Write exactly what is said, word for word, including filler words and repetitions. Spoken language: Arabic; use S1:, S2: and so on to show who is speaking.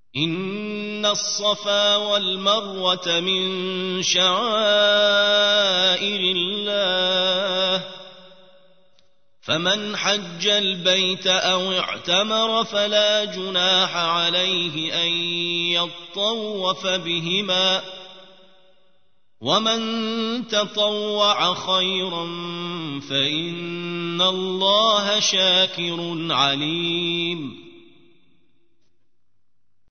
S1: إن الصفا والمروة من شعائر الله فمن حج البيت أو اعتمر فلا جناح عليه أن يطوف بهما ومن تطوع خيرا فإن الله شاكر عليم